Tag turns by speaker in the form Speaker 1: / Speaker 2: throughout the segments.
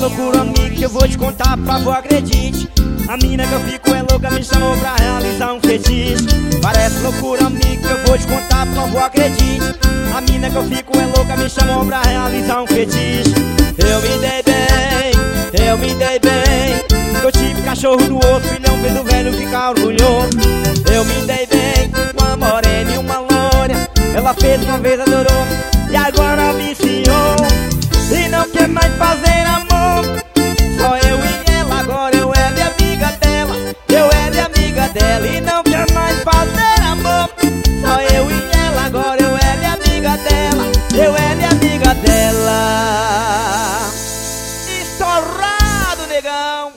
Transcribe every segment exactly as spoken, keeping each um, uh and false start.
Speaker 1: loucura, amiga, que eu vou te contar, por favor, acredite. A mina que eu fico é louca, me chamou pra realizar um fetiche. Parece loucura, amiga, que eu vou te contar, por favor, acredite. A mina que eu fico é louca, me chamou pra realizar um fetiche. Eu me dei bem, eu me dei bem. Eu tive cachorro do outro, filhão fez o velho ficar orgulhoso. Eu me dei bem, uma morena e uma loura. Ela fez uma vez, adorou, e agora viciou. E não quer mais fazer amor, só eu e ela. Agora eu é de amiga dela, eu é de amiga dela. E não quer mais fazer amor, só eu e ela. Agora eu é de amiga dela, eu é de amiga dela. Estourado, negão.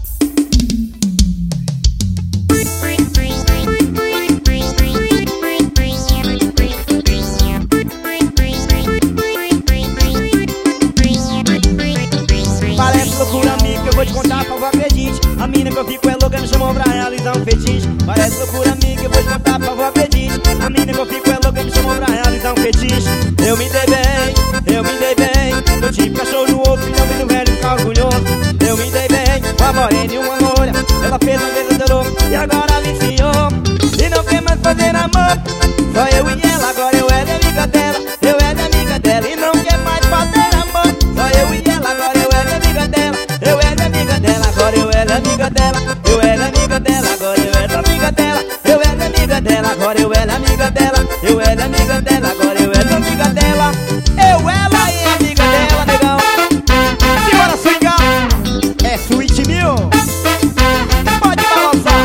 Speaker 1: Parece loucura, amiga, que eu vou te contar, por favor, acredite. A mina que eu fico é louca, me chamou pra realizar um fetiche. Parece loucura, amiga, que eu vou te contar, por favor, acredite. A mina que eu fico é louca, me chamou pra realizar um fetiche. Eu me dei bem, eu me dei bem. Eu tive cachorro no outro, filhão fez o velho ficar orgulhoso. Eu me dei bem, uma morena e uma loura. Ela fez uma vez, adorou, e agora viciou. E não quer mais fazer amor, só eu e ela. Agora eu é de amiga dela, eu é de amiga dela. E não quer mais fazer amor, só eu e ela. Agora eu é de amiga dela, eu é de amiga dela. Agora eu é de amiga dela, eu é de amiga dela. Agora eu é de amiga dela, eu é de amiga dela. Agora eu é de amiga dela, eu é de amiga dela. Agora eu é de amiga dela, eu ela e amiga dela, negão. Simbora swingar, é Sweet Mil. Pode balançar.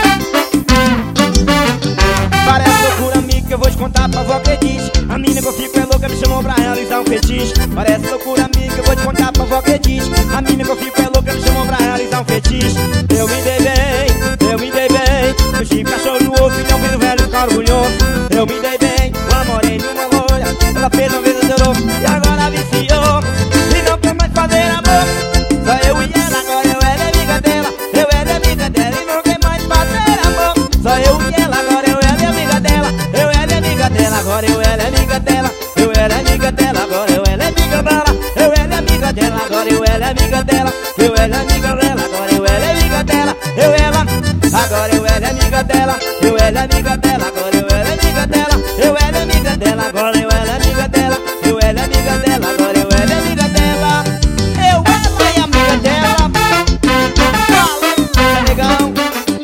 Speaker 1: Parece loucura, amiga, que eu vou te contar, por favor, acredite. A mina que eu fico é louca, me chamou pra realizar um fetiche. Parece loucura, amiga, que eu vou te contar, por favor, acredite. A mina que eu fico é louca, me chamou pra realizar um fetiche. Eu me dei bem, eu me dei bem. Eu tive cachorro no outro, filhão fez o velho ficar orgulhoso. Eu me dei bem, uma morena e uma loura. Ela fez uma vez, adorou, e agora viciou. E não quer mais fazer amor, só eu e ela. Agora eu é de amiga dela, eu é de amiga dela. E não quer mais fazer amor, só eu e ela. Agora eu é de amiga dela, eu é de amiga dela. Agora eu é de amiga dela, eu é de amiga dela. Agora eu é de amiga dela, eu é de amiga dela. Agora eu é de amiga dela, eu é de amiga dela. Agora eu é de amiga dela, eu ela. Agora eu é de amiga dela, eu é de amiga dela. Agora eu é de amiga dela, eu é de amiga dela. Agora eu é de amiga dela, eu é de amiga dela. Agora eu é de amiga dela, eu ela e amiga dela. Balança, negão.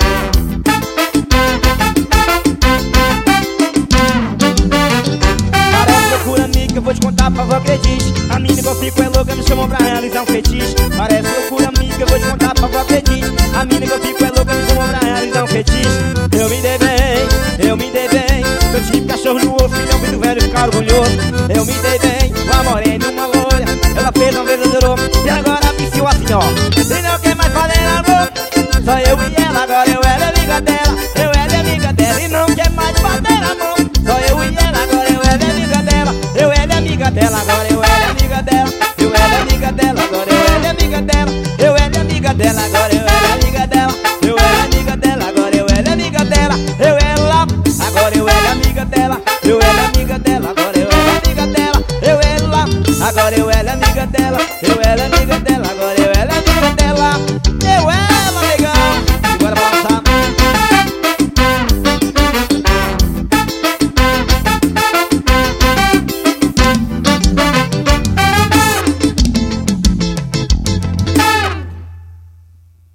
Speaker 1: Parece loucura, amiga, que eu vou te contar, por favor, acredite. A mina que eu fico é louca, me chamou pra realizar um fetiche. Parece loucura, amiga, que eu vou te contar, por favor, acredite. A mina que eu fico é louca, me chamou pra realizar um fetiche. Eu me dei bem, eu me dei bem. Eu tive cachorro no outro, filhão fez o velho ficar orgulhoso. Eu me dei bem, uma morena e uma loura. Ela fez uma vez, adorou, e agora viciou assim, ó. E não quer mais fazer amor, só eu e ela. Agora eu é de amiga dela, eu é de amiga dela. E não quer mais fazer amor, só eu e ela. Agora eu é de amiga dela, eu é de amiga dela. Agora eu é de amiga dela, eu é de amiga dela. Agora eu é de amiga dela, eu é de amiga dela. Agora eu é de amiga dela, eu é de amiga dela. Agora eu é de amiga dela, eu ela. Agora eu é de amiga dela, eu é de amiga dela. Agora eu é de amiga dela, eu ela. Agora eu é de amiga dela, eu é de amiga dela. Agora